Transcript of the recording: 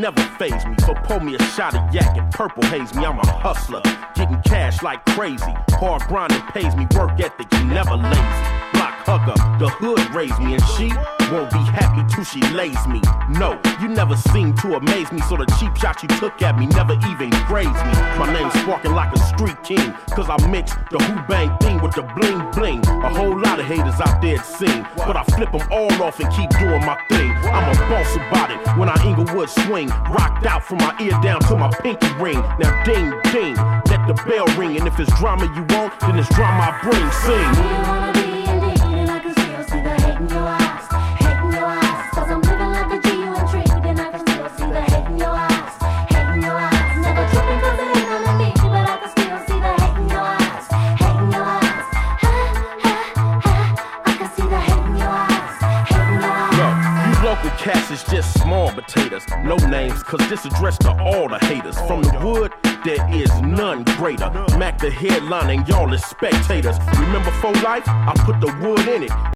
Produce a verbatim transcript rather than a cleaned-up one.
never faze me. So pour me a shot of yak and purple haze me. I'm a hustler, getting cash like crazy. Hard grinding pays me, work ethic, you never lazy. Block hugger, the hood raised me, and she won't be happy till she lays me. No, you never seem to amaze me, so the cheap shot you took at me never even grazed me. My name's sparking like a street king, cause I mix the who bang thing with the bling bling. A whole lot of haters out there it seem, but I flip them all off and keep doing my thing. I'm a boss about it when I Inglewood swing, rocked out from my ear down to my pinky ring. Now ding ding, let the bell ring, and if it's drama you want, then it's drama I bring. Sing. Do you wanna be indeed, and I can still see the hate in your eyes, hate in your eyes, cause I'm living like a G, you intrigued, and I can still see the hate in your eyes, hate in your eyes. Never tripping cause it ain't on me, but I can still see the hate in your eyes, hate in your eyes. Ha, ha, ha, I can see the hate in your eyes, hate in your eyes. Look, you local cats is just small potatoes, no names, cause this addressed to all the haters. From the wood, there is none greater. Mac the headline and y'all is spectators. Remember for life, I put the wood in it.